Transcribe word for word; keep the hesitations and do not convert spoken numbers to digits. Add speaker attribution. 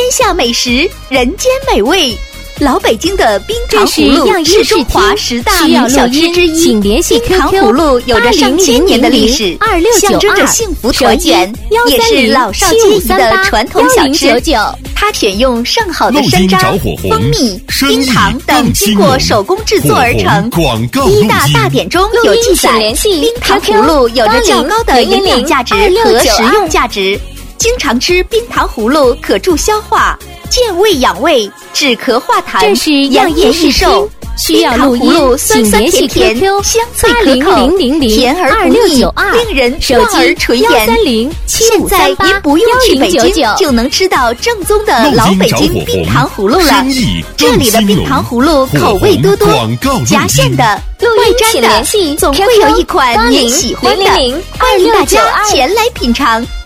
Speaker 1: 下美食，人间美味。老北京的冰糖葫芦是中华十大名小吃之一。冰糖葫芦有着上千年的历史，象征着幸福团圆，也是老少皆宜的传统小吃。它选用上好的山楂、蜂蜜、冰糖等经过手工制作而成。一大大典中有记载，冰糖葫芦有着较高的营养价值和食用价值。经常吃冰糖葫芦可助消化、健胃养胃、止咳化痰、延年益寿。需要录音，酸酸甜甜，香脆可口，甜而不腻，令人望而垂涎。现在您不用去北京，就能吃到正宗的老北京冰糖葫芦了。这里的冰糖葫芦口味多多，夹馅的、外粘的，总会有一款您喜欢的。欢迎大家前来品尝。